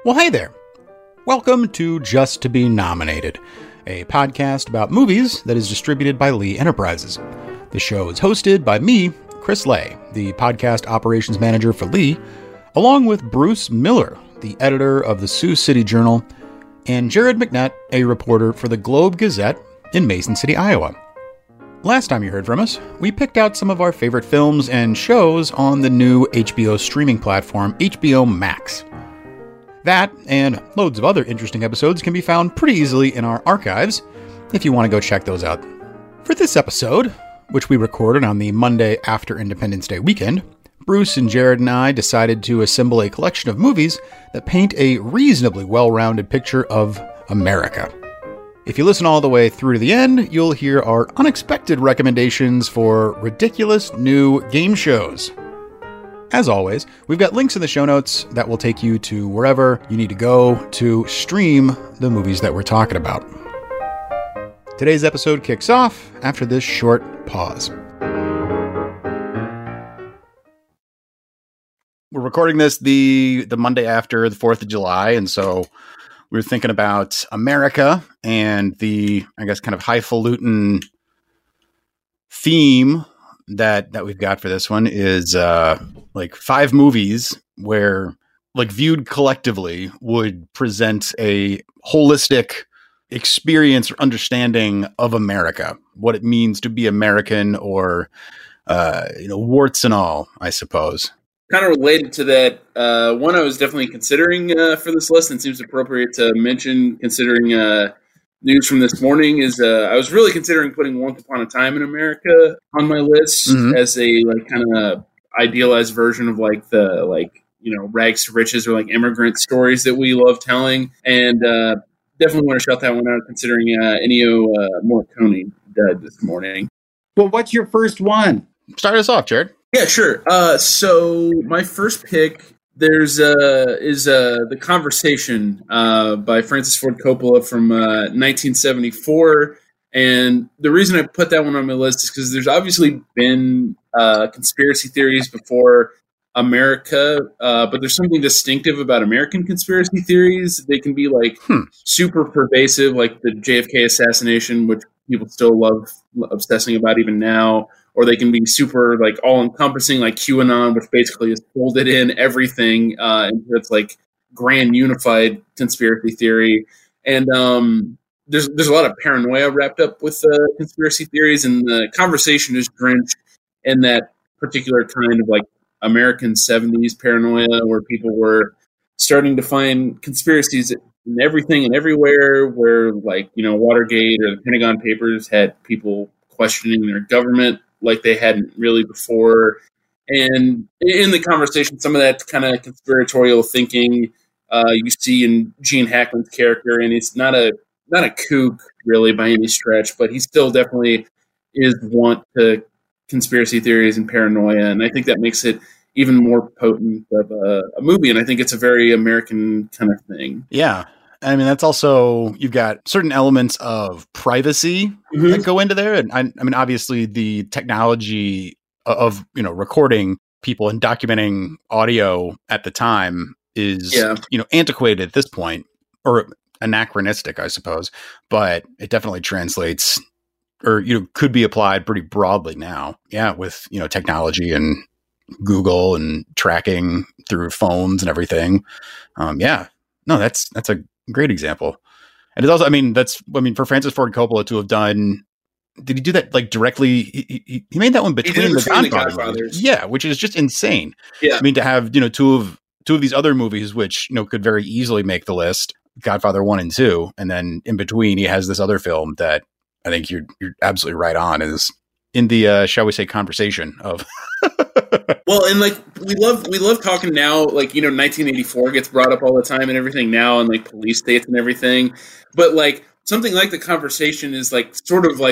Well, hey there. Welcome to Just to Be Nominated, a podcast about movies that is distributed by Lee Enterprises. The show is hosted by me, Chris Lay, the podcast operations manager for Lee, along with Bruce Miller, the editor of the Sioux City Journal, and Jared McNett, a reporter for the Globe Gazette in Mason City, Iowa. Last time you heard from us, we picked out some of our favorite films and shows on the new HBO streaming platform, HBO Max. That, and loads of other interesting episodes, can be found pretty easily in our archives, if you want to go check those out. For this episode, which we recorded on the Monday after Independence Day weekend, Bruce and Jared and I decided to assemble a collection of movies that paint a reasonably well-rounded picture of America. If you listen all the way through to the end, you'll hear our unexpected recommendations for ridiculous new game shows. As always, we've got links in the show notes that will take you to wherever you need to go to stream the movies that we're talking about. Today's episode kicks off after this short pause. We're recording this the Monday after the 4th of July, and so we were thinking about America and the, I guess, kind of highfalutin theme that we've got for this one is like 5 movies where, like, viewed collectively would present a holistic experience or understanding of America, what it means to be American, or warts and all, I suppose. Kind of related to that, one I was definitely considering for this list, and seems appropriate to mention considering news from this morning, is I was really considering putting Once Upon a Time in America on my list as a kind of idealized version of the rags to riches or like immigrant stories that we love telling, and definitely want to shout that one out considering Ennio Morricone died this morning. Well, what's your first one? Start us off, Jared. Yeah, sure. So my first pick is The Conversation by Francis Ford Coppola from 1974. And the reason I put that one on my list is because there's obviously been conspiracy theories before America, but there's something distinctive about American conspiracy theories. They can be super pervasive, like the JFK assassination, which people still love obsessing about even now. Or they can be super all-encompassing, like QAnon, which basically is folded in everything into its grand unified conspiracy theory. And there's a lot of paranoia wrapped up with conspiracy theories, and The Conversation is drenched in that particular kind of American 70s paranoia, where people were starting to find conspiracies in everything and everywhere, where Watergate or the Pentagon Papers had people questioning their government like they hadn't really before. And in The Conversation, some of that kind of conspiratorial thinking you see in Gene Hackman's character, and he's not a kook really by any stretch, but he still definitely is wont to conspiracy theories and paranoia, and I think that makes it even more potent of a movie, and I think it's a very American kind of thing. Yeah. I mean, that's also, you've got certain elements of privacy that go into there. And I mean, obviously the technology of, recording people and documenting audio at the time is, antiquated at this point, or anachronistic, I suppose, but it definitely translates or, could be applied pretty broadly now. Yeah. With, technology and Google and tracking through phones and everything. No, that's a great example. And it's also, for Francis Ford Coppola to have done, did he do that directly? He made that one between the Godfathers. Yeah, which is just insane. Yeah. I mean, to have, two of these other movies, which, could very easily make the list, Godfather 1 and 2. And then in between, he has this other film that I think you're absolutely right on, is in the, shall we say, conversation of. Well, and we love talking now, 1984 gets brought up all the time and everything now, and police states and everything. But something like The Conversation is sort of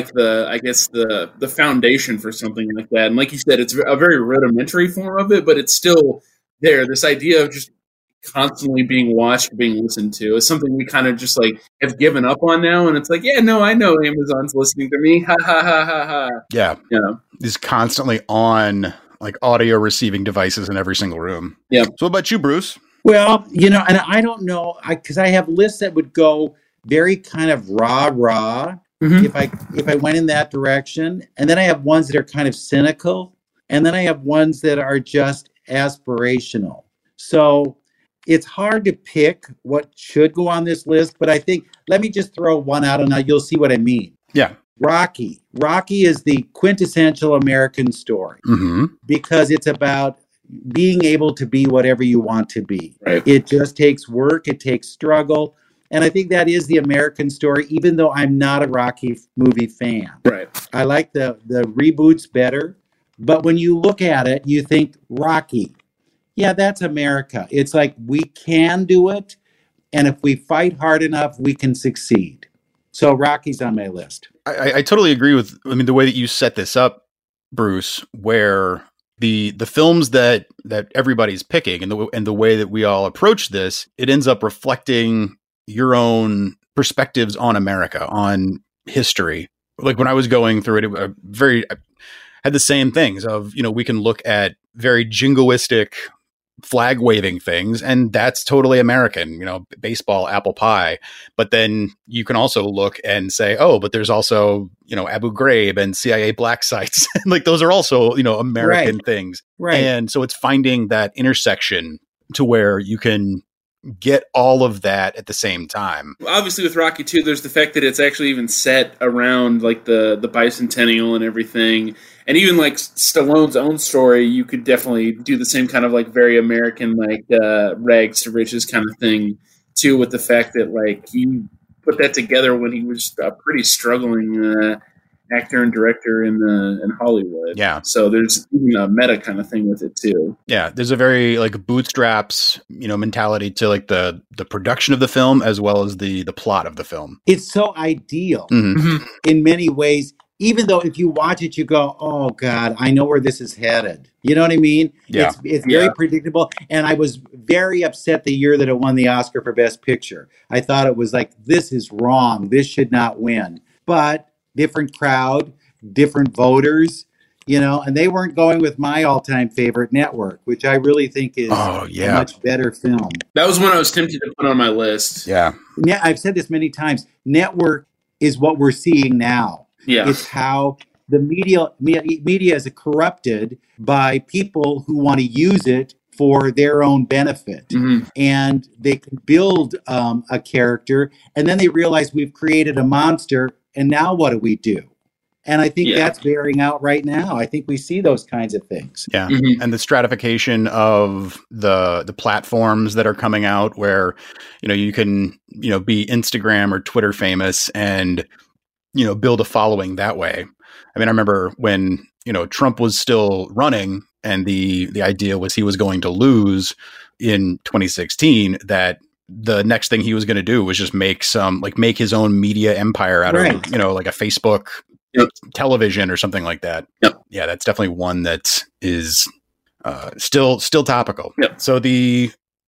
the foundation for something like that. And like you said, it's a very rudimentary form of it, but it's still there. This idea of just constantly being watched, being listened to is something we kind of just have given up on now. And it's I know Amazon's listening to me. Ha ha ha ha ha. Yeah. Is constantly on audio receiving devices in every single room. Yeah. So what about you, Bruce? Well, and I don't know, because I have lists that would go very kind of rah Mhm. if I went in that direction, and then I have ones that are kind of cynical, and then I have ones that are just aspirational. So it's hard to pick what should go on this list, but I think let me just throw one out, and now you'll see what I mean. Yeah. Rocky. Rocky is the quintessential American story Mm-hmm. because it's about being able to be whatever you want to be. Right. It just takes work, it takes struggle. And I think that is the American story, even though I'm not a Rocky movie fan. Right. I like the reboots better. But when you look at it, you think Rocky. Yeah, that's America. It's like we can do it. And if we fight hard enough, we can succeed. So Rocky's on my list. I totally agree with, the way that you set this up, Bruce, where the films that everybody's picking and the way that we all approach this, it ends up reflecting your own perspectives on America, on history. Like when I was going through it, I had the same things of, we can look at very jingoistic flag waving things, and that's totally American, baseball, apple pie. But then you can also look and say, oh, but there's also, Abu Ghraib and CIA black sites. Like those are also, American things. Right. And so it's finding that intersection to where you can get all of that at the same time. Obviously with Rocky 2, there's the fact that it's actually even set around like the bicentennial and everything. And even like Stallone's own story, you could definitely do the same kind of like very American, like rags to riches kind of thing too, with the fact that like he put that together when he was a pretty struggling actor and director in Hollywood. Yeah. So there's even a meta kind of thing with it too. Yeah. There's a very like bootstraps, mentality to like the production of the film as well as the plot of the film. It's so ideal Mm-hmm. in many ways. Even though if you watch it, you go, oh, God, I know where this is headed. You know what I mean? Yeah. It's very predictable. And I was very upset the year that it won the Oscar for Best Picture. I thought it was like, this is wrong. This should not win. But different crowd, different voters, and they weren't going with my all-time favorite, Network, which I really think is a much better film. That was one I was tempted to put on my list. Yeah. Yeah, I've said this many times. Network is what we're seeing now. Yeah. It's how the media is corrupted by people who want to use it for their own benefit. Mm-hmm. And they can build a character, and then they realize we've created a monster, and now what do we do? And I think that's bearing out right now. I think we see those kinds of things. Yeah. Mm-hmm. And the stratification of the platforms that are coming out where, you can, be Instagram or Twitter famous and build a following that way. I mean, I remember when, Trump was still running and the idea was he was going to lose in 2016, that the next thing he was going to do was just make his own media empire out of, like a Facebook television or something like that. Yep. Yeah, that's definitely one that is still topical. Yep. So the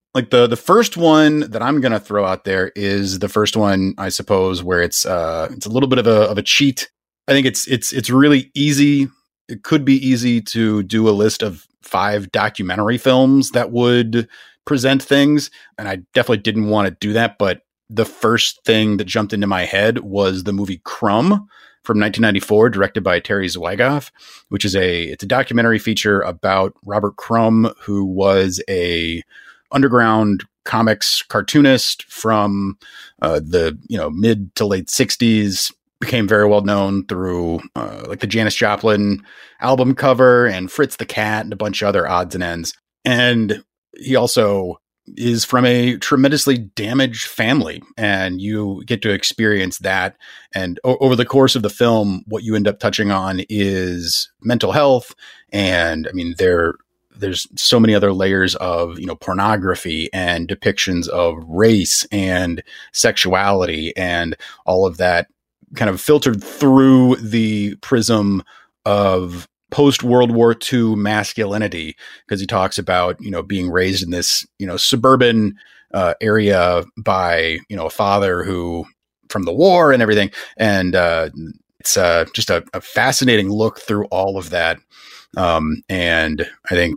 first one that I'm going to throw out there is the first one, I suppose, where it's a little bit of a cheat. I think it's really easy. It could be easy to do a list of 5 documentary films that would present things. And I definitely didn't want to do that. But the first thing that jumped into my head was the movie Crumb from 1994, directed by Terry Zwigoff, which is it's a documentary feature about Robert Crumb, who was a underground comics cartoonist from the mid to late 60s, became very well known through like the Janis Joplin album cover and Fritz the Cat and a bunch of other odds and ends. And he also is from a tremendously damaged family, and you get to experience that. And over the course of the film, what you end up touching on is mental health. And I mean, there's so many other layers of, pornography and depictions of race and sexuality and all of that kind of filtered through the prism of post-World War II masculinity, because he talks about, being raised in this, suburban area by, a father who from the war and everything. And it's just a fascinating look through all of that. And I think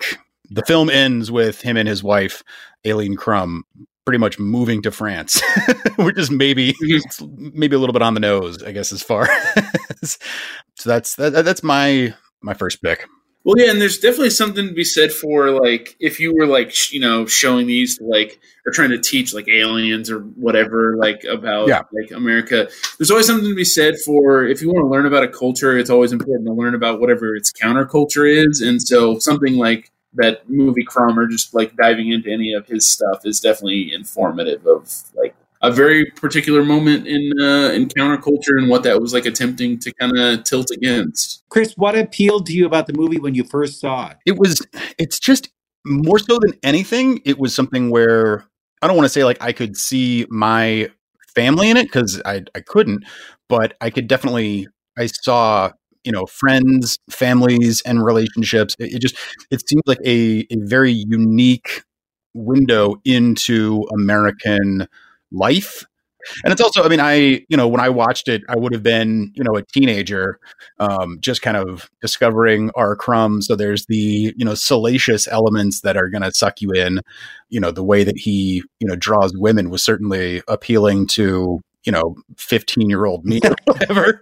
the film ends with him and his wife, Aileen Crumb, pretty much moving to France, which is maybe a little bit on the nose, I guess, as far as. So that's my first pick. Well, yeah, and there's definitely something to be said for, like, if you were, like, showing these, like, or trying to teach, like, aliens or whatever, like, about, like, America. There's always something to be said for, if you want to learn about a culture, it's always important to learn about whatever its counterculture is. And so something like that movie Crumb, or just, like, diving into any of his stuff is definitely informative of, like, a very particular moment in counterculture and what that was, like, attempting to kind of tilt against. Chris, what appealed to you about the movie when you first saw it? It's just more so than anything, it was something where I don't want to say like I could see my family in it, because I couldn't, but I saw, friends, families, and relationships. It seems like a very unique window into American life. And it's also, when I watched it, I would have been, a teenager, just kind of discovering R. Crumb. So there's the, salacious elements that are going to suck you in. The way that he, draws women was certainly appealing to, 15-year-old me or whatever.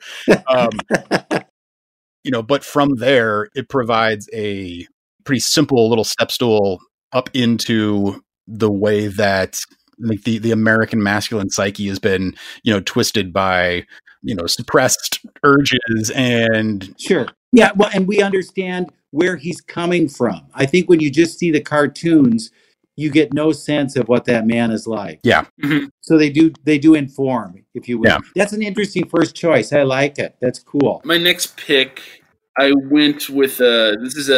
But from there, it provides a pretty simple little step stool up into the way that, like, the American masculine psyche has been, twisted by, suppressed urges and. Sure. Yeah. Well, and we understand where he's coming from. I think when you just see the cartoons, you get no sense of what that man is like. Yeah. Mm-hmm. So they do inform, if you will. Yeah. That's an interesting first choice. I like it. That's cool. My next pick, I went with, this is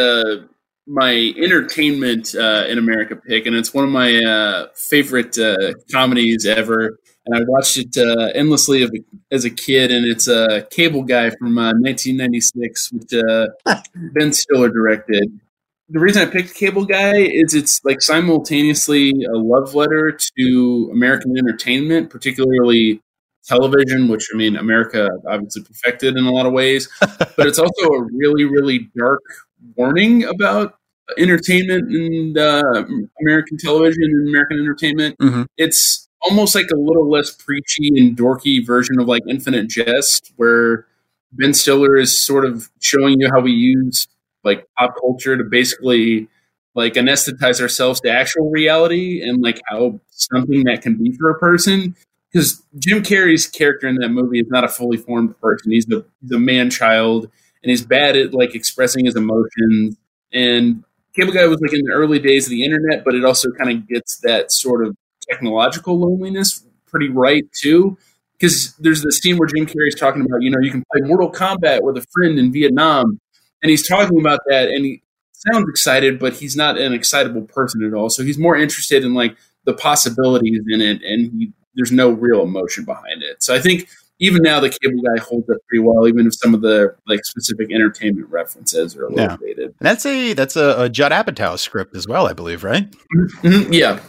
my entertainment in America pick, and it's one of my favorite comedies ever. And I watched it endlessly as a kid, and it's Cable Guy from 1996, which Ben Stiller directed. The reason I picked Cable Guy is it's like simultaneously a love letter to American entertainment, particularly television, which, America obviously perfected in a lot of ways, but it's also a really, really dark warning about entertainment and American television and American entertainment. Mm-hmm. It's almost like a little less preachy and dorky version of like Infinite Jest, where Ben Stiller is sort of showing you how we use like pop culture to basically like anesthetize ourselves to actual reality, and like how something that can be for a person. Because Jim Carrey's character in that movie is not a fully formed person. He's the man-child, and he's bad at like expressing his emotions. And Cable Guy was like in the early days of the internet, but it also kind of gets that sort of technological loneliness pretty right too. Because there's this scene where Jim Carrey's talking about, you can play Mortal Kombat with a friend in Vietnam, and he's talking about that, and he sounds excited, but he's not an excitable person at all. So he's more interested in like the possibilities in it, and there's no real emotion behind it. So I think even now the Cable Guy holds up pretty well, even if some of the like specific entertainment references are a little dated. That's a Judd Apatow script as well, I believe, right? Mm-hmm. Yeah.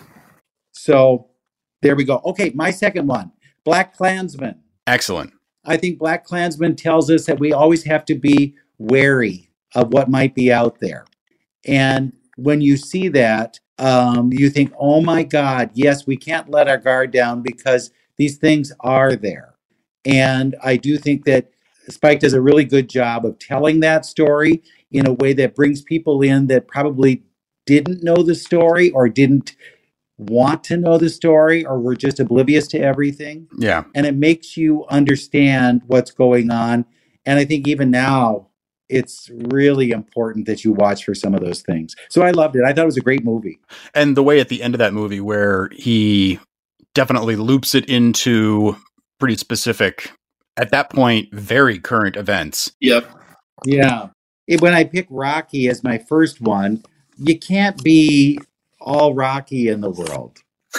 So there we go. Okay, my second one, Black Klansman. Excellent. I think Black Klansman tells us that we always have to be wary of what might be out there. And when you see that, you think, oh my God, yes, we can't let our guard down because these things are there. And I do think that Spike does a really good job of telling that story in a way that brings people in that probably didn't know the story or didn't want to know the story or were just oblivious to everything. Yeah. And it makes you understand what's going on. And I think even now, it's really important that you watch for some of those things. So I loved it. I thought it was a great movie. And the way at the end of that movie where he definitely loops it into pretty specific, at that point, very current events. Yep. Yeah. When I pick Rocky as my first one, you can't be all Rocky in the world.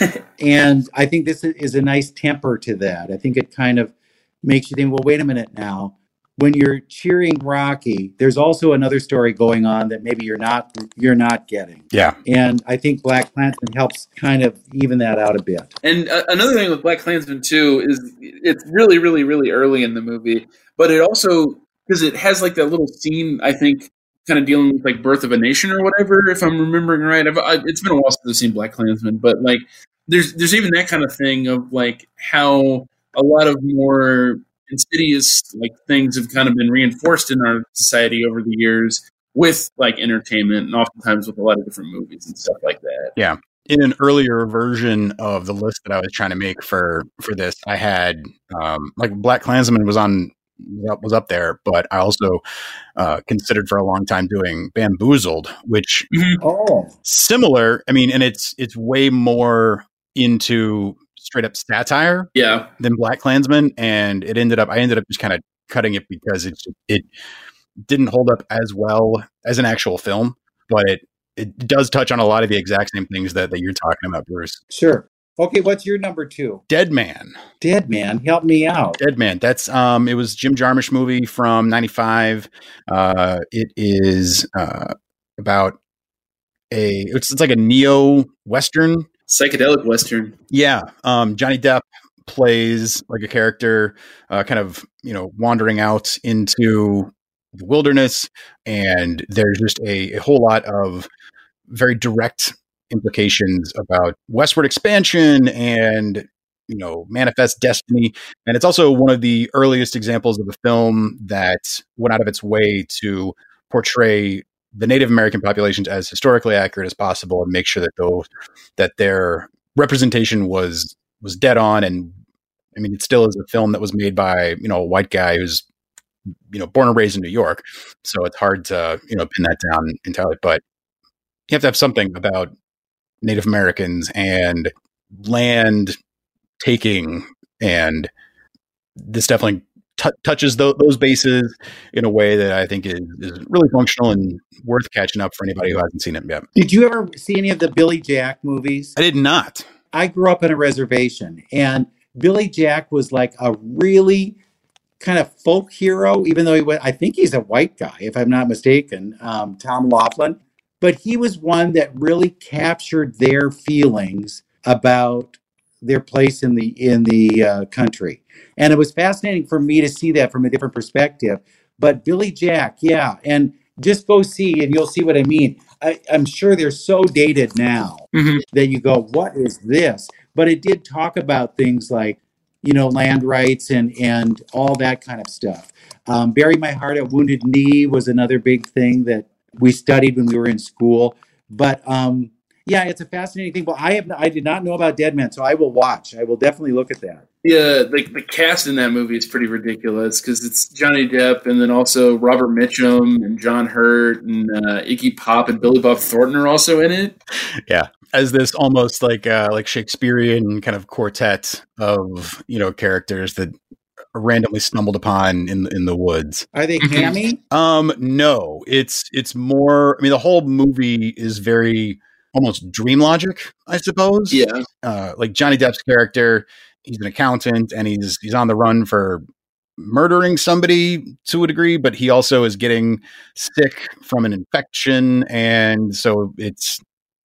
And I think this is a nice temper to that. I think it kind of makes you think, well, wait a minute now. When you're cheering Rocky, there's also another story going on that maybe you're not getting. Yeah. And I think Black Klansman helps kind of even that out a bit. And another thing with Black Klansman too is it's really, really, really early in the movie, but it also, because it has like that little scene, I think, kind of dealing with like Birth of a Nation or whatever, if I'm remembering right. It's been a while since I've seen BlacKkKlansman, but like there's even that kind of thing of like how a lot of more insidious like things have kind of been reinforced in our society over the years with like entertainment and oftentimes with a lot of different movies and stuff like that. Yeah. In an earlier version of the list that I was trying to make for this, I had like BlacKkKlansman was up there, but I also considered for a long time doing Bamboozled, which similar. I mean, and it's way more into straight up satire, than BlacKkKlansman, and I ended up just kind of cutting it because it didn't hold up as well as an actual film, but it does touch on a lot of the exact same things that you're talking about, Bruce. Sure. Okay, what's your number 2? Dead Man. Dead Man, help me out. Dead Man. That's it was Jim Jarmusch movie from 95. It is about it's like a neo-western. Psychedelic western. Yeah. Johnny Depp plays like a character kind of, wandering out into the wilderness, and there's just a whole lot of very direct implications about westward expansion and manifest destiny. And it's also one of the earliest examples of a film that went out of its way to portray the Native American populations as historically accurate as possible and make sure that their representation was dead on. And I mean, it still is a film that was made by a white guy who's born and raised in New York, so it's hard to pin that down entirely. But you have to have something about Native Americans and land taking, and this definitely touches those bases in a way that I think is really functional and worth catching up for anybody who hasn't seen it yet. Did you ever see any of the Billy Jack movies? I did not. I grew up in a reservation, and Billy Jack was like a really kind of folk hero, even though I think he's a white guy, if I'm not mistaken, Tom Laughlin. But he was one that really captured their feelings about their place in the country. And it was fascinating for me to see that from a different perspective. But Billy Jack, yeah, and just go see, and you'll see what I mean. I'm sure they're so dated now that you go, what is this? But it did talk about things like, land rights and all that kind of stuff. Bury My Heart at Wounded Knee was another big thing that we studied when we were in school. But yeah, it's a fascinating thing. But I did not know about Dead Man, so I will watch. I will definitely look at that. Yeah, the cast in that movie is pretty ridiculous because it's Johnny Depp and then also Robert Mitchum and John Hurt and Iggy Pop and Billy Bob Thornton are also in it. Yeah, as this almost like Shakespearean kind of quartet of characters that are randomly stumbled upon in the woods. Are they hammy? No, it's more. I mean, the whole movie is very almost dream logic, I suppose. Yeah, like Johnny Depp's character. He's an accountant and he's on the run for murdering somebody to a degree, but he also is getting sick from an infection. And so it's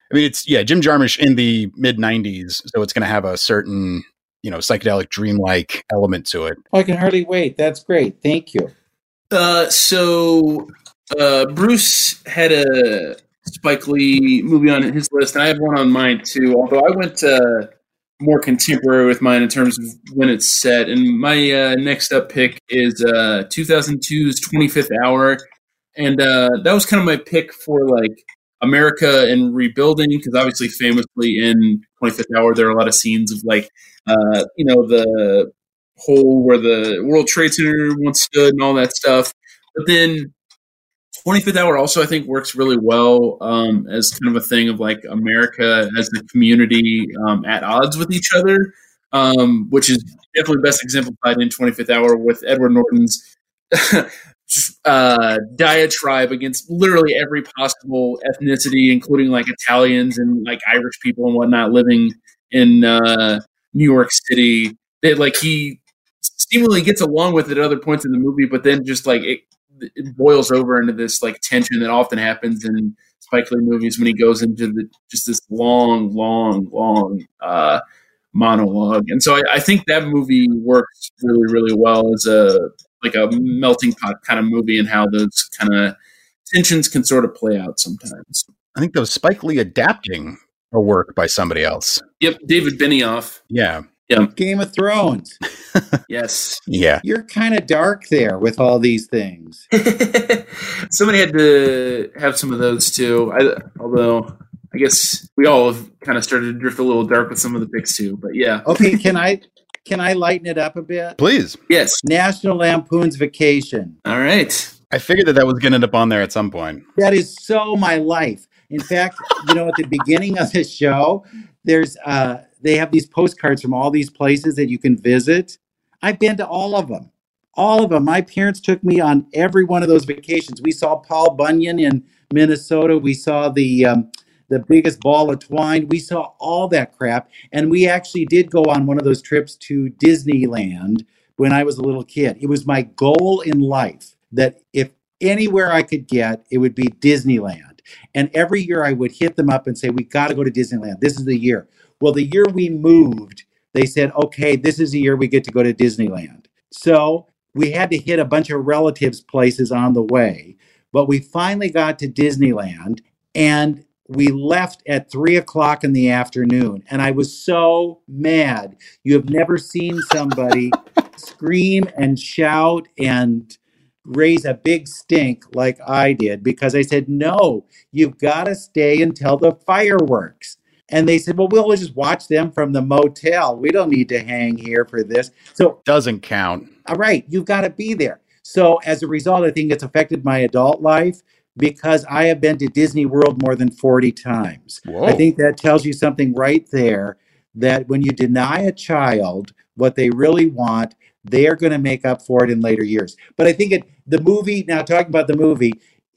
Jim Jarmusch in the mid 90s. So it's going to have a certain, psychedelic dreamlike element to it. I can hardly wait. That's great. Thank you. So Bruce had a Spike Lee movie on his list and I have one on mine too, although I went more contemporary with mine in terms of when it's set. And my next up pick is 2002's 25th Hour. And that was kind of my pick for like America and rebuilding, because obviously famously in 25th Hour, there are a lot of scenes of like, the hole where the World Trade Center once stood and all that stuff. But then 25th Hour also, I think, works really well as kind of a thing of like America as a community at odds with each other, which is definitely best exemplified in 25th Hour with Edward Norton's diatribe against literally every possible ethnicity, including like Italians and like Irish people and whatnot living in New York City. That like he seemingly gets along with it at other points in the movie, but then just like it boils over into this like tension that often happens in Spike Lee movies when he goes into just this long monologue. And so I think that movie works really, really well as a melting pot kind of movie, and how those kind of tensions can sort of play out sometimes. I think those Spike Lee adapting a work by somebody else. Yep, David Benioff. Yeah. Game of Thrones. Yes. Yeah. You're kind of dark there with all these things. Somebody had to have some of those too. Although I guess we all have kind of started to drift a little dark with some of the picks too. But yeah. Okay, can I lighten it up a bit? Please. Yes. National Lampoon's Vacation. All right. I figured that was going to end up on there at some point. That is so my life. In fact, at the beginning of this show, there's they have these postcards from all these places that you can visit. I've been to all of them. All of them. My parents took me on every one of those vacations. We saw Paul Bunyan in Minnesota. We saw the biggest ball of twine. We saw all that crap. And we actually did go on one of those trips to Disneyland when I was a little kid. It was my goal in life that if anywhere I could get, it would be Disneyland. And every year I would hit them up and say, we got to go to Disneyland. This is the year. Well, the year we moved, they said, okay, this is the year we get to go to Disneyland. So we had to hit a bunch of relatives' places on the way. But we finally got to Disneyland and we left at 3:00 in the afternoon. And I was so mad. You have never seen somebody scream and shout and raise a big stink like I did, because I said, no, you've got to stay until the fireworks. And they said, well, we'll just watch them from the motel. We don't need to hang here for this. So doesn't count. All right, you've got to be there. So as a result, I think it's affected my adult life because I have been to Disney World more than 40 times. Whoa. I think that tells you something right there, that when you deny a child what they really want, they are going to make up for it in later years. But I think the movie, now talking about the movie,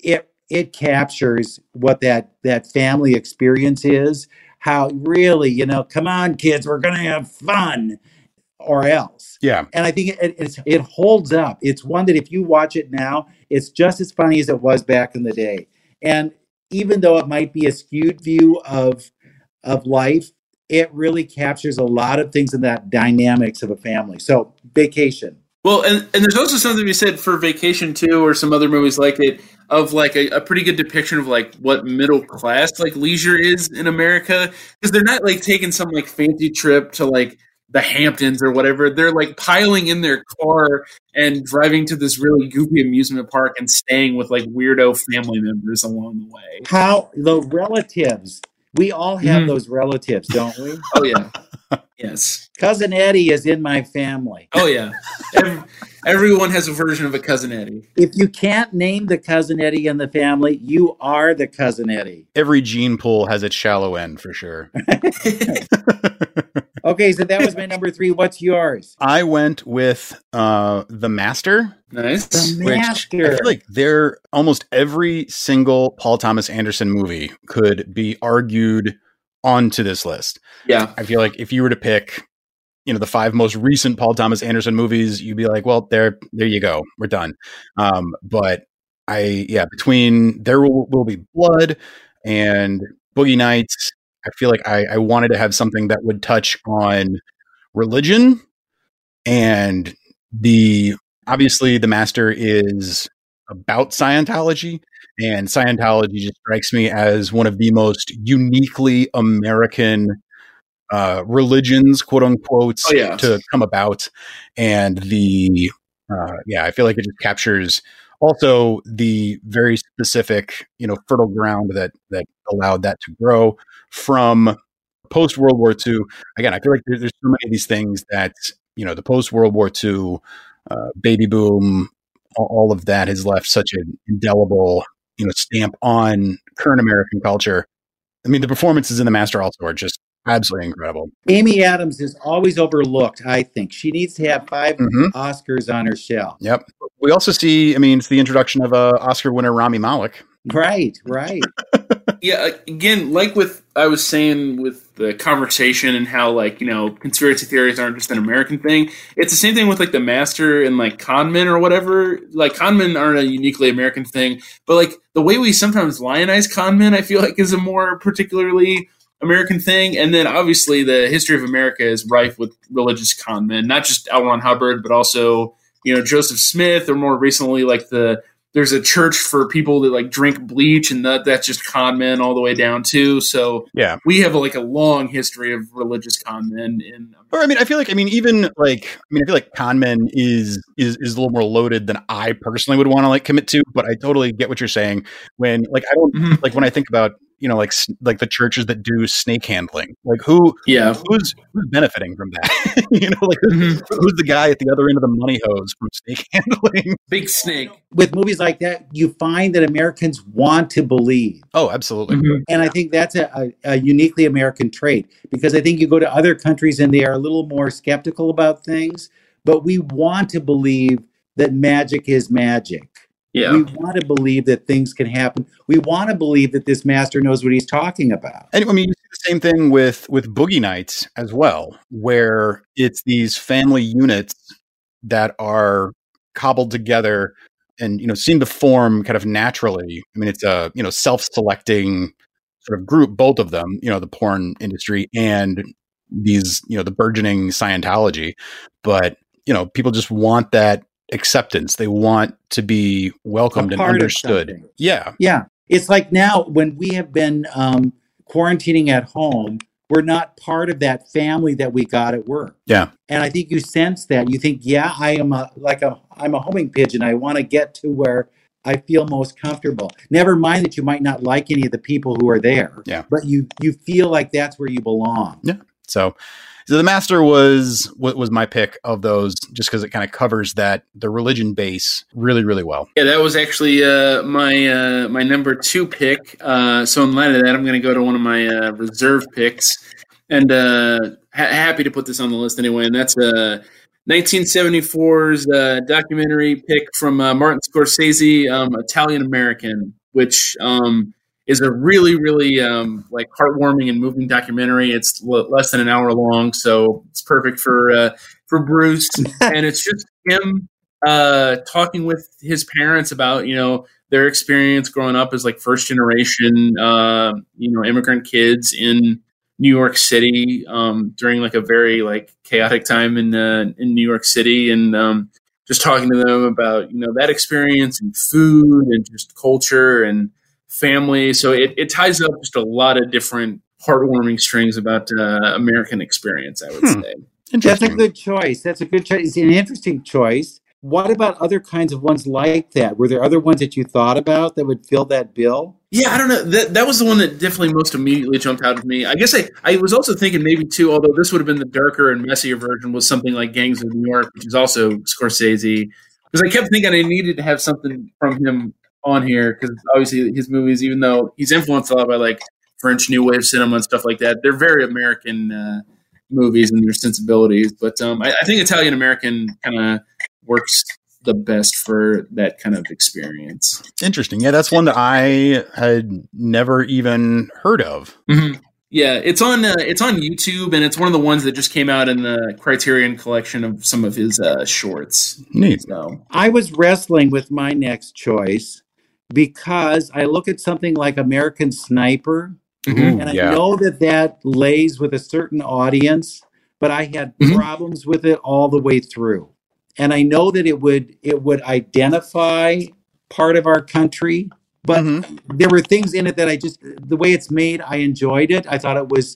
it captures what that family experience is. How really, come on, kids, we're going to have fun, or else. Yeah. And I think it holds up. It's one that if you watch it now, it's just as funny as it was back in the day. And even though it might be a skewed view of life, it really captures a lot of things in that dynamics of a family. So, Vacation. Well, and there's also something to be said for Vacation too, or some other movies like it, of like a pretty good depiction of like what middle class like leisure is in America, because they're not like taking some like fancy trip to like the Hamptons or whatever. They're like piling in their car and driving to this really goofy amusement park and staying with like weirdo family members along the way. How the relatives. We all have those relatives, don't we? Oh, yeah. Yes. Cousin Eddie is in my family. Oh, yeah. Everyone has a version of a Cousin Eddie. If you can't name the Cousin Eddie in the family, you are the Cousin Eddie. Every gene pool has its shallow end, for sure. Okay, so that was my number 3. What's yours? I went with The Master. Nice. The Master. I feel like almost every single Paul Thomas Anderson movie could be argued onto this list. Yeah. I feel like if you were to pick, the 5 most recent Paul Thomas Anderson movies, you'd be like, well, there you go. We're done. But between There Will Be Blood and Boogie Nights, I feel like I wanted to have something that would touch on religion, and obviously The Master is about Scientology, and Scientology just strikes me as one of the most uniquely American religions, quote unquote, to come about. And I feel like it just captures also the very specific, fertile ground that allowed that to grow from post World War II. Again, I feel like there's so many of these things that, the post World War II baby boom, all of that has left such an indelible, stamp on current American culture. I mean, the performances in The Master also are just absolutely incredible. Amy Adams is always overlooked, I think. She needs to have 5 Oscars on her shelf. Yep. We also see, it's the introduction of Oscar winner Rami Malek. Right. Yeah, again, like I was saying with the conversation and how, like, conspiracy theories aren't just an American thing. It's the same thing with, like, The Master and, like, con men or whatever. Like, con men aren't a uniquely American thing. But, like, the way we sometimes lionize con men, I feel like, is a more particularly American thing. And then, obviously, the history of America is rife with religious con men. Not just L. Ron Hubbard, but also, Joseph Smith, or more recently, like, the there's a church for people that like drink bleach, and that's just con men all the way down too. So Yeah. we have like a long history of religious con men in. Or I mean, I feel like I feel like con men is a little more loaded than I personally would want to like commit to, but I totally get what you're saying. When like I don't Mhm. like when I think about like the churches that do snake handling, like who's benefiting from that? Like who's the guy at the other end of the money hose from snake handling? Big snake. With movies like that, you find that Americans want to believe. Oh, absolutely. Mhm. And I think that's a uniquely American trait, because I think you go to other countries and they are a little more skeptical about things, but we want to believe that magic is magic. Yeah. We want to believe that things can happen. We want to believe that this master knows what he's talking about. And I mean, you see the same thing with Boogie Nights as well, where it's these family units that are cobbled together and seem to form kind of naturally. I mean, it's a self-selecting sort of group, both of them, the porn industry and these the burgeoning Scientology, but people just want that acceptance. They want to be welcomed and understood. Yeah. Yeah. It's like now when we have been quarantining at home, we're not part of that family that we got at work. Yeah. And I think you sense that. You think, yeah, I'm a homing pigeon. I want to get to where I feel most comfortable. Never mind that you might not like any of the people who are there. Yeah. But you feel like that's where you belong. Yeah. So The Master was my pick of those, just because it kind of covers the religion base really, really well. Yeah, that was actually my number 2 pick. So in light of that, I'm going to go to one of my reserve picks, and happy to put this on the list anyway. And that's 1974's documentary pick from Martin Scorsese, Italian American, which is a really, really like heartwarming and moving documentary. It's less than an hour long, so it's perfect for Bruce. And it's just him talking with his parents about their experience growing up as like first generation immigrant kids in New York City during like a very like chaotic time in New York City, and just talking to them about that experience and food and just culture and family. So it ties up just a lot of different heartwarming strings about American experience, I would say. That's a good choice. That's a good choice. It's an interesting choice. What about other kinds of ones like that? Were there other ones that you thought about that would fill that bill? Yeah, I don't know. That was the one that definitely most immediately jumped out at me. I guess I was also thinking maybe too, although this would have been the darker and messier version, was something like Gangs of New York, which is also Scorsese. Because I kept thinking I needed to have something from him on here, because obviously his movies, even though he's influenced a lot by like French New Wave cinema and stuff like that, they're very American movies and their sensibilities. But I think Italian American kind of works the best for that kind of experience. Interesting. Yeah, that's one that I had never even heard of. Mm-hmm. Yeah, it's on YouTube, and it's one of the ones that just came out in the Criterion collection of some of his shorts. Neat. So I was wrestling with my next choice because I look at something like American Sniper, Ooh, and I yeah. know that lays with a certain audience, but I had problems with it all the way through. And I know that it would identify part of our country, but there were things in it that the way it's made, I enjoyed it. I thought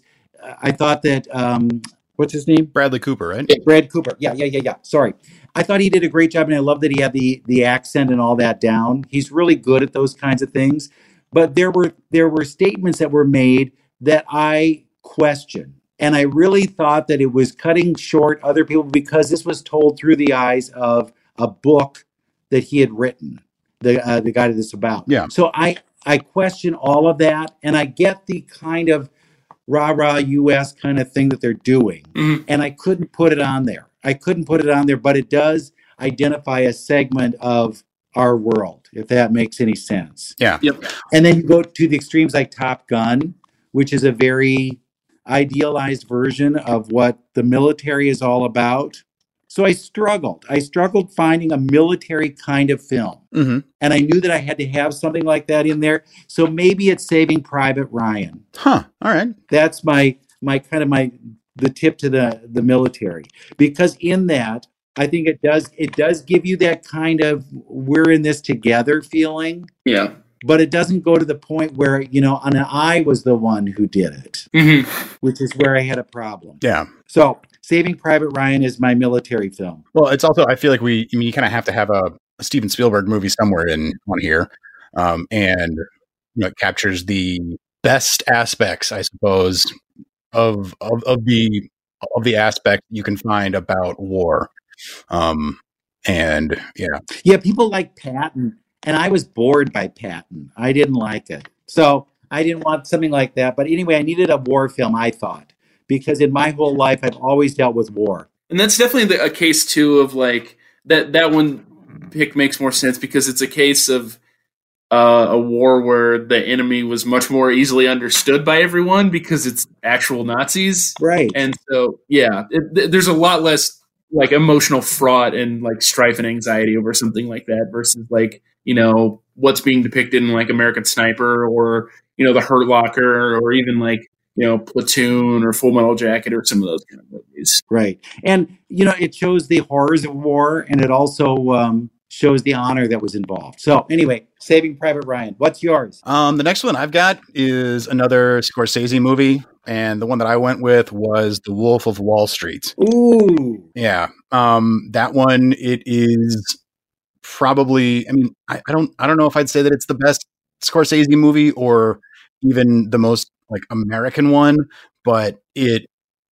that, what's his name? Bradley Cooper, right? Brad Cooper. Yeah. Sorry. I thought he did a great job, and I love that he had the accent and all that down. He's really good at those kinds of things. But there were statements that were made that I questioned. And I really thought that it was cutting short other people, because this was told through the eyes of a book that he had written, the guy that it's about. Yeah. So I question all of that, and I get the kind of rah-rah U.S. kind of thing that they're doing. And I couldn't put it on there. But it does identify a segment of our world, if that makes any sense. Yeah. Yep. And then you go to the extremes like Top Gun, which is a very idealized version of what the military is all about. So I struggled finding a military kind of film. And I knew that I had to have something like that in there. So maybe it's Saving Private Ryan. Huh. All right. That's the tip to the military. Because in that, I think it does. It does give you that kind of we're in this together feeling, Yeah. but it doesn't go to the point where, and I was the one who did it, which is where I had a problem. Yeah. So Saving Private Ryan is my military film. Well, it's also, I feel like you kind of have to have a Steven Spielberg movie somewhere on here. And it captures the best aspects, I suppose, of the aspect you can find about war. And yeah, people like Patton, and I was bored by Patton. I didn't like it, so I didn't want something like that. But anyway, I needed a war film, I thought, because in my whole life I've always dealt with war, and that's definitely a case too of like that one pick makes more sense because it's a case of a war where the enemy was much more easily understood by everyone because it's actual Nazis, right? And so there's a lot less like emotional fraught and like strife and anxiety over something like that versus like what's being depicted in like American Sniper or The Hurt Locker or even like Platoon or Full Metal Jacket or some of those kind of movies, right? And it shows the horrors of war, and it also shows the honor that was involved. So anyway, Saving Private Ryan. What's yours? The next one I've got is another Scorsese movie, and the one that I went with was The Wolf of Wall Street. Ooh, yeah. That one, it is probably. I mean, I don't know if I'd say that it's the best Scorsese movie or even the most like American one, but it's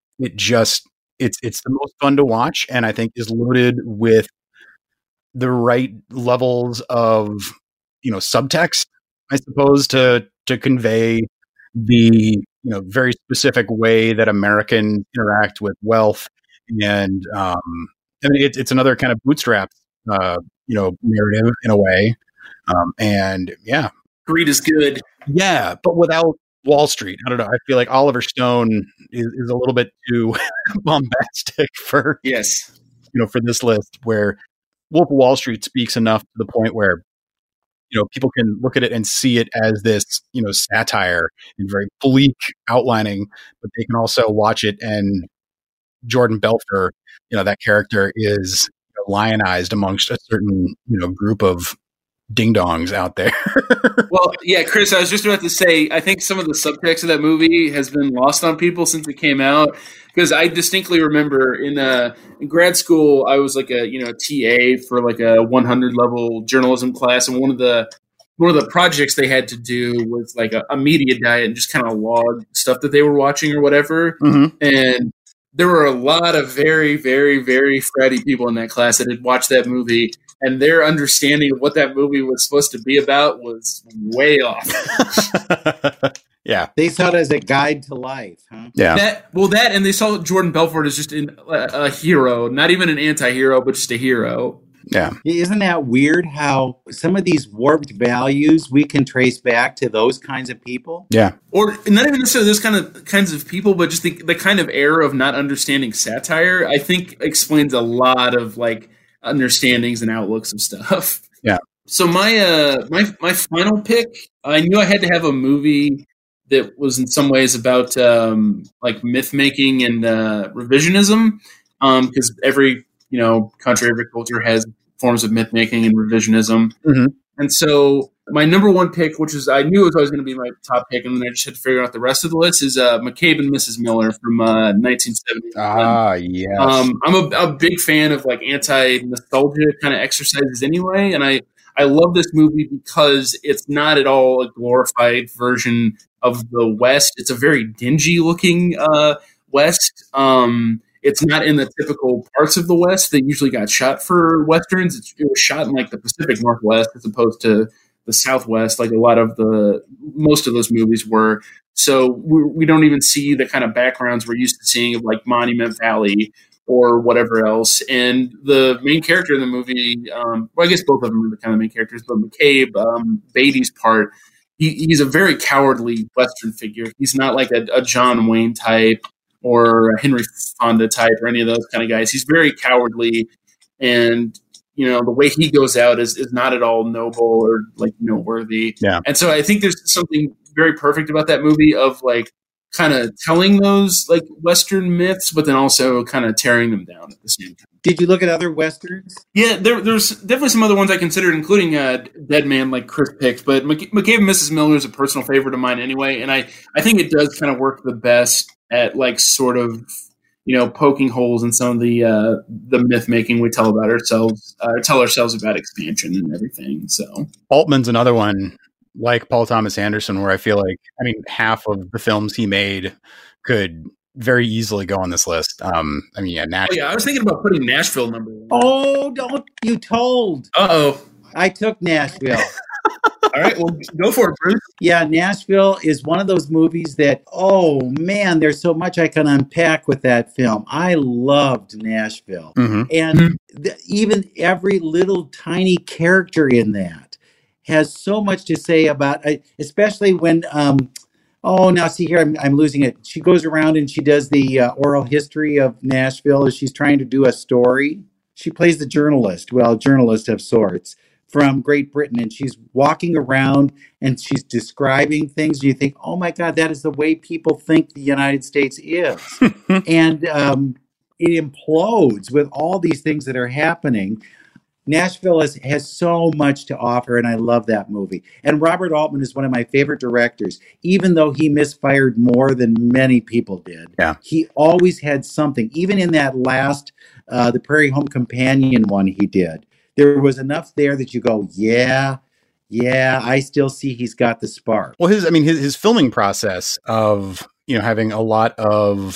the most fun to watch, and I think is loaded with the right levels of subtext, I suppose, to convey the very specific way that Americans interact with wealth, and I mean it's another kind of bootstrap narrative in a way, and yeah, greed is good, yeah, but without Wall Street. I don't know. I feel like Oliver Stone is a little bit too bombastic for for this list, where Wolf of Wall Street speaks enough to the point where people can look at it and see it as this satire and very bleak outlining, but they can also watch it and Jordan Belfort, that character is lionized amongst a certain group of ding dongs out there. Well, yeah, Chris, I was just about to say, I think some of the subtext of that movie has been lost on people since it came out. Because I distinctly remember in grad school, I was like a TA for like a 100 level journalism class, and one of the projects they had to do was like a media diet and just kind of log stuff that they were watching or whatever. Mm-hmm. And there were a lot of very, very, very fratty people in that class that had watched that movie, and their understanding of what that movie was supposed to be about was way off. Yeah. They saw it as a guide to life, huh? Yeah. And they saw Jordan Belfort as just a hero, not even an anti-hero, but just a hero. Yeah. Isn't that weird how some of these warped values we can trace back to those kinds of people? Yeah. Or not even necessarily those kinds of people, but just the kind of error of not understanding satire, I think explains a lot of like understandings and outlooks of stuff. Yeah. So my final pick, I knew I had to have a movie that was in some ways about like myth making and revisionism, because every country, every culture has forms of myth making and revisionism. Mm-hmm. And so my number one pick, which is I knew it was always going to be my top pick, and then I just had to figure out the rest of the list, is McCabe and Mrs. Miller from 1970. Ah, yes. I'm a big fan of like anti-nostalgia kind of exercises anyway, and I love this movie because it's not at all a glorified version of the West. It's a very dingy looking West. It's not in the typical parts of the West that usually got shot for Westerns. It was shot in like the Pacific Northwest as opposed to the Southwest, like most of those movies were. So we don't even see the kind of backgrounds we're used to seeing of like Monument Valley or whatever else. And the main character in the movie, well, I guess both of them are the kind of main characters, but McCabe, Beatty's part, he's a very cowardly Western figure. He's not like a John Wayne type or a Henry Fonda type or any of those kind of guys. He's very cowardly, and the way he goes out is not at all noble or like noteworthy. Yeah. And so I think there's something very perfect about that movie of like kind of telling those like Western myths, but then also kind of tearing them down at the same time. Did you look at other westerns? Yeah, there's definitely some other ones I considered, including Dead Man, like Chris picked. But McCabe and Mrs. Miller is a personal favorite of mine anyway, and I think it does kind of work the best at like sort of poking holes in some of the myth making we tell about ourselves, tell ourselves about expansion and everything. So Altman's another one, like Paul Thomas Anderson, where I feel like half of the films he made could very easily go on this list. Nashville. I was thinking about putting Nashville number 1. Oh, don't you told. Uh-oh. I took Nashville. All right, well, go for it, Bruce. Yeah, Nashville is one of those movies that, oh man, there's so much I can unpack with that film. I loved Nashville. Mm-hmm. And even every little tiny character in that has so much to say about, especially when, now see here, I'm losing it. She goes around and she does the oral history of Nashville as she's trying to do a story. She plays the journalist, a journalist of sorts, from Great Britain, and she's walking around and she's describing things. And you think, oh my God, that is the way people think the United States is. And it implodes with all these things that are happening. Nashville has so much to offer, and I love that movie. And Robert Altman is one of my favorite directors, even though he misfired more than many people did. Yeah. He always had something, even in that last, the Prairie Home Companion one he did. There was enough there that you go, yeah, I still see he's got the spark. Well, his filming process of, having a lot of,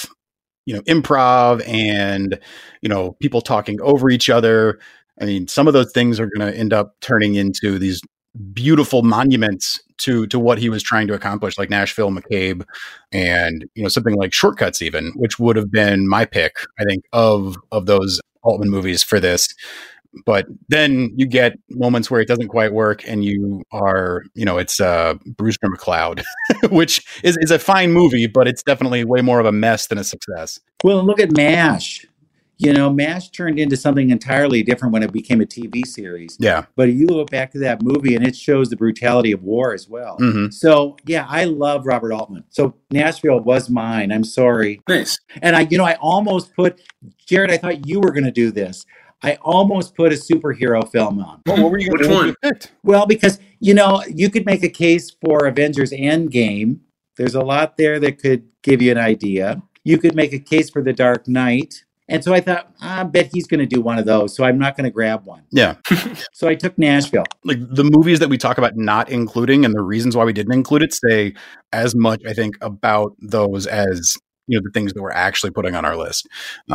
improv and, people talking over each other. Some of those things are going to end up turning into these beautiful monuments to what he was trying to accomplish, like Nashville, McCabe, and, something like Shortcuts even, which would have been my pick, I think, of those Altman movies for this. But then you get moments where it doesn't quite work, and you are, it's Brewster McCloud, which is a fine movie, but it's definitely way more of a mess than a success. Well, look at MASH. MASH turned into something entirely different when it became a TV series. Yeah. But you look back to that movie, and it shows the brutality of war as well. Mm-hmm. So, yeah, I love Robert Altman. So Nashville was mine. I'm sorry. Nice. And I almost put, Jared, I thought you were going to do this. I almost put a superhero film on. Well, what were you going to do? Which one? Well, because, you could make a case for Avengers Endgame. There's a lot there that could give you an idea. You could make a case for The Dark Knight. And so I thought, I bet he's going to do one of those. So I'm not going to grab one. Yeah. So I took Nashville. Like the movies that we talk about not including and the reasons why we didn't include it say as much, I think, about those as, the things that we're actually putting on our list.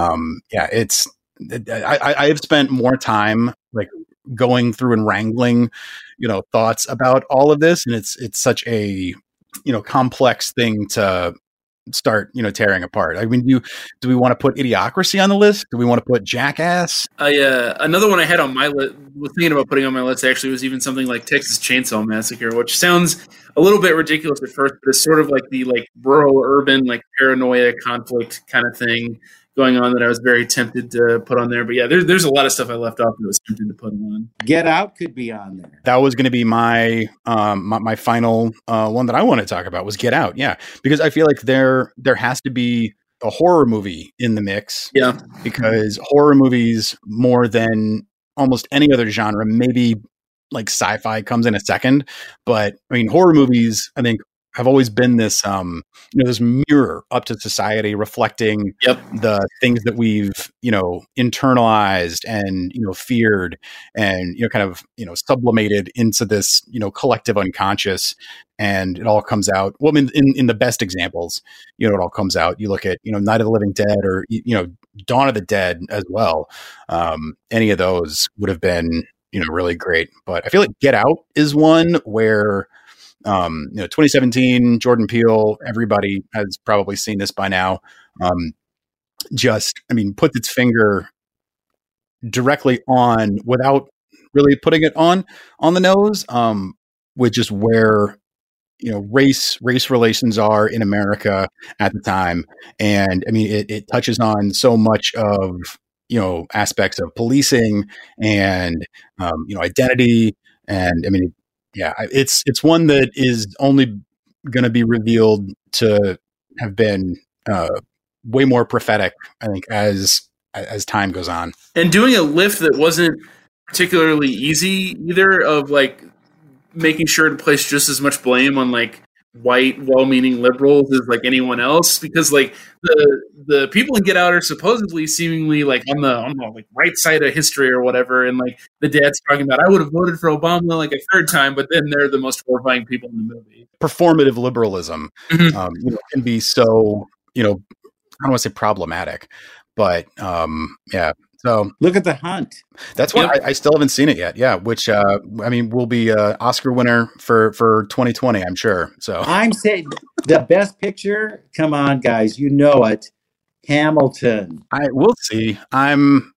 I have spent more time like going through and wrangling, thoughts about all of this. And it's such a, complex thing to start, tearing apart. Do we want to put Idiocracy on the list? Do we want to put Jackass? Another one I had on my list, was thinking about putting on my list actually, was even something like Texas Chainsaw Massacre, which sounds a little bit ridiculous at first, but it's sort of like the rural urban paranoia conflict kind of thing going on that I was very tempted to put on there. But yeah, there's a lot of stuff I left off that I was tempted to put on. Get Out could be on there. That was going to be my my final one that I want to talk about was Get Out. Yeah, because I feel like there has to be a horror movie in the mix. Yeah, because horror movies, more than almost any other genre, maybe like sci-fi comes in a second, but horror movies, I think, have always been this, this mirror up to society, reflecting the things that we've, internalized and, feared and, kind of, sublimated into this, collective unconscious. And it all comes out. Well, in the best examples, it all comes out. You look at, Night of the Living Dead or, Dawn of the Dead as well. Any of those would have been, really great. But I feel like Get Out is one where, 2017, Jordan Peele, everybody has probably seen this by now. Puts its finger directly on, without really putting it on the nose, with just where, race relations are in America at the time. And it touches on so much of, aspects of policing and, identity. And it's one that is only going to be revealed to have been way more prophetic, I think, as as time goes on. And doing a lift that wasn't particularly easy either, of like making sure to place just as much blame on like white, well-meaning liberals as like anyone else, because like the people in Get Out are supposedly seemingly like on the like right side of history or whatever, and like the dad's talking about, I would have voted for Obama like a third time, but then they're the most horrifying people in the movie. Performative liberalism can be so, I don't want to say problematic, but yeah. So look at The Hunt. That's why I still haven't seen it yet. Yeah, which will be Oscar winner for 2020, I'm sure. So I'm saying the best picture. Come on, guys, you know it. Hamilton. We'll see. I'm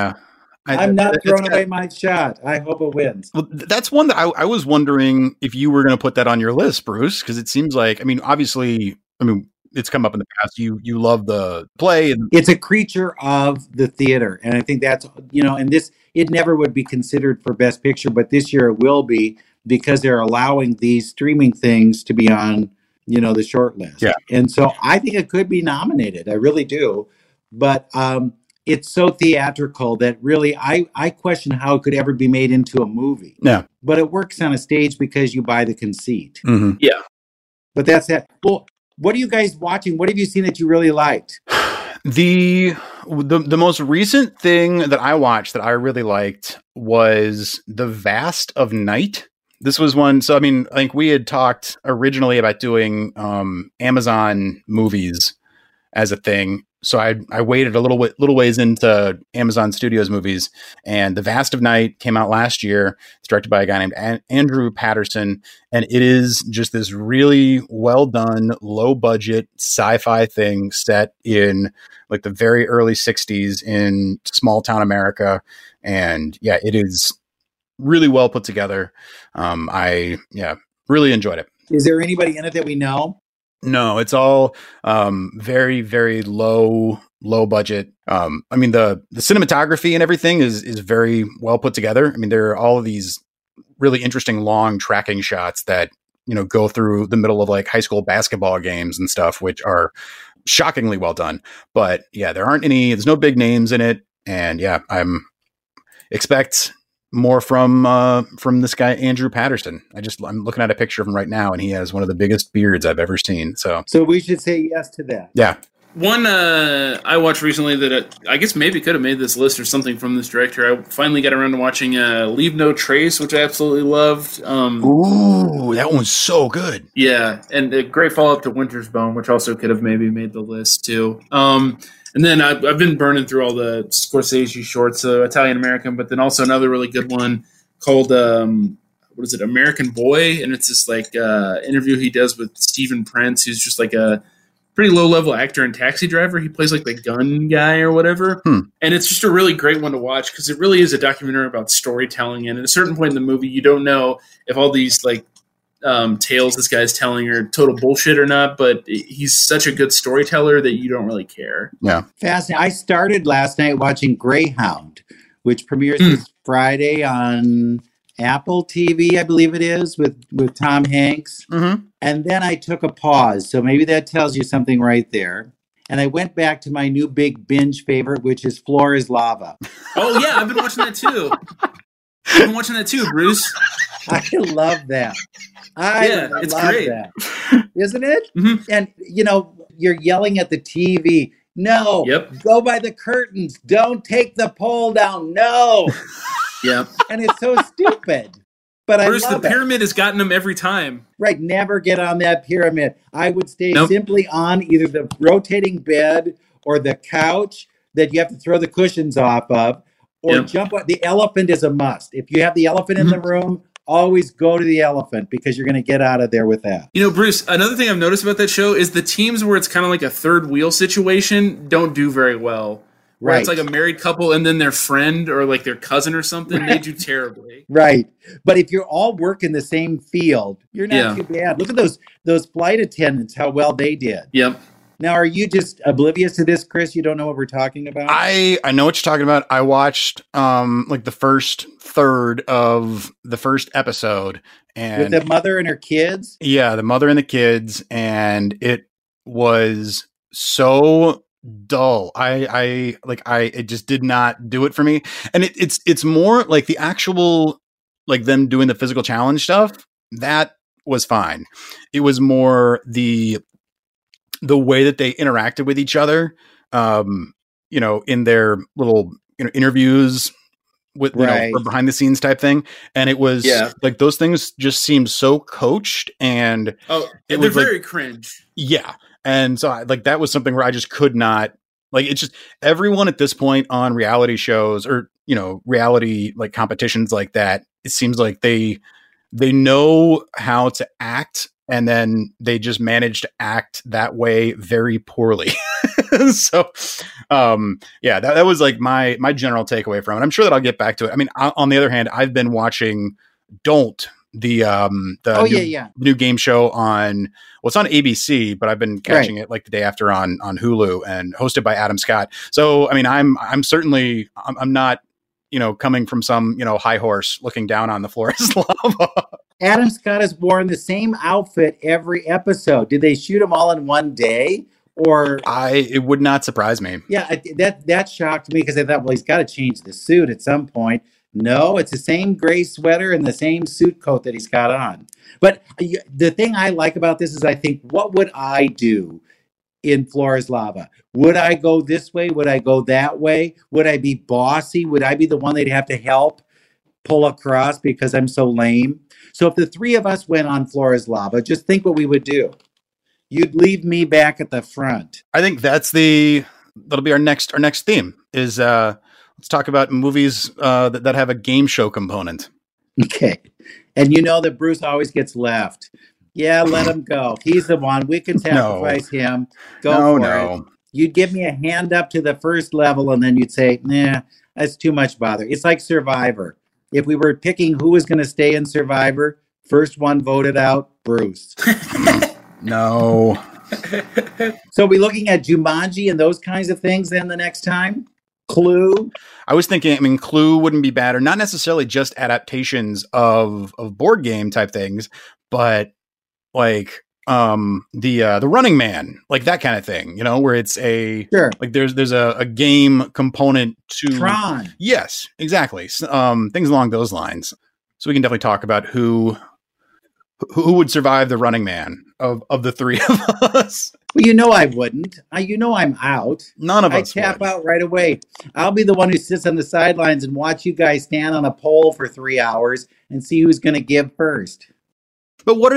not throwing away my shot. I hope it wins. Well, that's one that I was wondering if you were going to put that on your list, Bruce, because it seems like, obviously, it's come up in the past. You love the play. It's a creature of the theater. And I think that's, and this, it never would be considered for Best Picture, but this year it will be, because they're allowing these streaming things to be on, the short list. Yeah. And so I think it could be nominated. I really do. But it's so theatrical that really I question how it could ever be made into a movie. Yeah. But it works on a stage because you buy the conceit. Mm-hmm. Yeah. But that's that. Well, what are you guys watching? What have you seen that you really liked? The most recent thing that I watched that I really liked was The Vast of Night. This was one. So, I think we had talked originally about doing Amazon movies as a thing. So I waited a little ways into Amazon Studios movies, and The Vast of Night came out last year. It's directed by a guy named Andrew Patterson, and it is just this really well done, low budget sci-fi thing set in like the very early 60s in small town America. And yeah, it is really well put together. I really enjoyed it. Is there anybody in it that we know? No, it's all very, very low budget. The cinematography and everything is very well put together. There are all of these really interesting long tracking shots that, go through the middle of like high school basketball games and stuff, which are shockingly well done. But yeah, there's no big names in it. And yeah, expect more from this guy, Andrew Patterson. I'm looking at a picture of him right now, and he has one of the biggest beards I've ever seen. So we should say yes to that. Yeah. One I watched recently that I guess maybe could have made this list or something from this director. I finally got around to watching Leave No Trace, which I absolutely loved. Ooh, that one's so good. Yeah, and a great follow-up to Winter's Bone, which also could have maybe made the list too. And then I've been burning through all the Scorsese shorts, Italian American, but then also another really good one called American Boy, and it's this like interview he does with Stephen Prince, who's just like a pretty low-level actor and Taxi Driver. He plays like the gun guy or whatever, and it's just a really great one to watch because it really is a documentary about storytelling. And at a certain point in the movie, you don't know if all these like tales this guy's telling are total bullshit or not, but he's such a good storyteller that you don't really care. Yeah. Fascinating. I started last night watching Greyhound, which premieres this Friday on Apple TV, I believe it is, with Tom Hanks. Mm-hmm. And then I took a pause. So maybe that tells you something right there. And I went back to my new big binge favorite, which is Floor is Lava. Oh, yeah. I've been watching that too. Bruce. I love that. It's great. That. Isn't it? Mm-hmm. And, you're yelling at the TV. No. Yep. Go by the curtains. Don't take the pole down. No. Yeah. And it's so stupid. But Bruce, I love the pyramid has gotten them every time. Right. Never get on that pyramid. I would stay Nope. simply on either the rotating bed or the couch that you have to throw the cushions off of, or jump on. The elephant is a must. If you have the elephant in the room, always go to the elephant because you're going to get out of there with that. Bruce, another thing I've noticed about that show is the teams where it's kind of like a third wheel situation don't do very well. Where it's like a married couple and then their friend or like their cousin or something, they do terribly. Right. But if you're all working the same field, you're not too bad. Look at those flight attendants, how well they did. Yep. Now, are you just oblivious to this, Chris? You don't know what we're talking about? I know what you're talking about. I watched like the first third of the first episode, and with the mother and her kids. Yeah, the mother and the kids, and it was so dull. It just did not do it for me. And it's more like the actual, like them doing the physical challenge stuff. That was fine. It was more the way that they interacted with each other, in their little, interviews with, Right. or behind the scenes type thing. And it was like, those things just seemed so coached, and they're very cringe. Yeah. And so that was something where I just could not, like, it's just everyone at this point on reality shows or, reality like competitions like that, it seems like they know how to act, and then they just manage to act that way very poorly. So, that was like my general takeaway from it. I'm sure that I'll get back to it. I mean, on the other hand, I've been watching Don't, the new game show it's on ABC, but I've been catching it like the day after on Hulu, and hosted by Adam Scott. So, I mean, I'm certainly, I'm not, coming from some, high horse looking down on the floor as lava. Adam Scott has worn the same outfit every episode. Did they shoot them all in one day? Or it would not surprise me. Yeah, that shocked me, because I thought, well, he's got to change the suit at some point. No, it's the same gray sweater and the same suit coat that he's got on. But the thing I like about this is, I think, what would I do in Floor is Lava? Would I go this way? Would I go that way? Would I be bossy? Would I be the one they'd have to help pull across because I'm so lame? So if the three of us went on Floor is Lava, just think what we would do. You'd leave me back at the front. I think that'll be our next theme is, let's talk about movies that have a game show component. Okay. And you know that Bruce always gets left. Yeah, let him go. He's the one. We can sacrifice him. Go for it. You'd give me a hand up to the first level, and then you'd say, nah, that's too much bother. It's like Survivor. If we were picking who was going to stay in Survivor, first one voted out, Bruce. No. So are we looking at Jumanji and those kinds of things then the next time? Clue? I was thinking, Clue wouldn't be bad, or not necessarily just adaptations of board game type things, but like the Running Man, like that kind of thing, where it's like there's a game component to Tron. Yes, exactly. Things along those lines. So we can definitely talk about who would survive the Running Man of the three of us. Well, I wouldn't. I'm out. None of us I tap out right away. I'll be the one who sits on the sidelines and watch you guys stand on a pole for 3 hours and see who's going to give first. But what are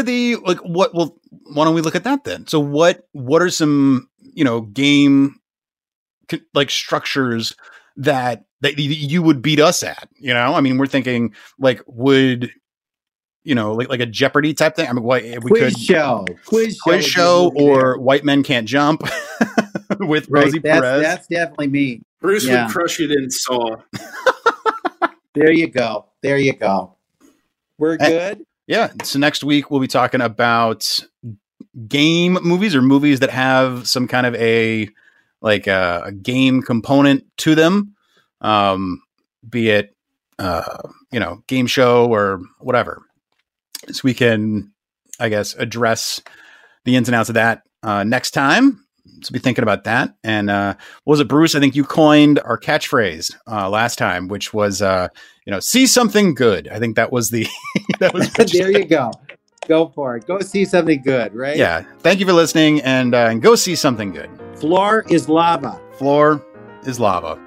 why don't we look at that then? So what are some, game like structures that you would beat us at? I mean, we're thinking like, would, like a Jeopardy type thing. I mean, quiz show, or White Men Can't Jump with Rosie Perez. That's definitely me. Bruce would crush it in Saw. There you go. We're good. Yeah. So next week we'll be talking about game movies, or movies that have some kind of a game component to them. Be it, game show or whatever. So we can, I guess, address the ins and outs of that next time. So be thinking about that. And what was it, Bruce? I think you coined our catchphrase last time, which was, see something good. I think that was the. There you go. Go for it. Go see something good, right? Yeah. Thank you for listening, and go see something good. Floor is Lava. Floor is Lava.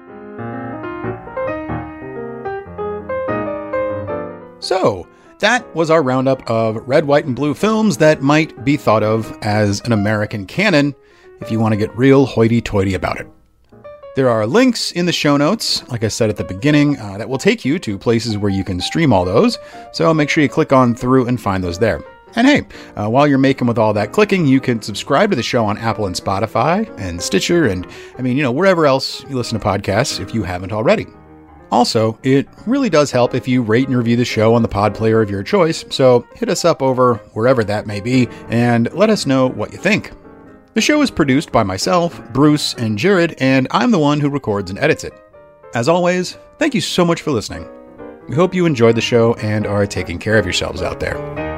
So, that was our roundup of red, white, and blue films that might be thought of as an American canon if you want to get real hoity-toity about it. There are links in the show notes, like I said at the beginning, that will take you to places where you can stream all those, so make sure you click on through and find those there. And hey, while you're making with all that clicking, you can subscribe to the show on Apple and Spotify and Stitcher and, wherever else you listen to podcasts if you haven't already. Also, it really does help if you rate and review the show on the pod player of your choice, so hit us up over wherever that may be and let us know what you think. The show is produced by myself, Bruce, and Jared, and I'm the one who records and edits it. As always, thank you so much for listening. We hope you enjoyed the show and are taking care of yourselves out there.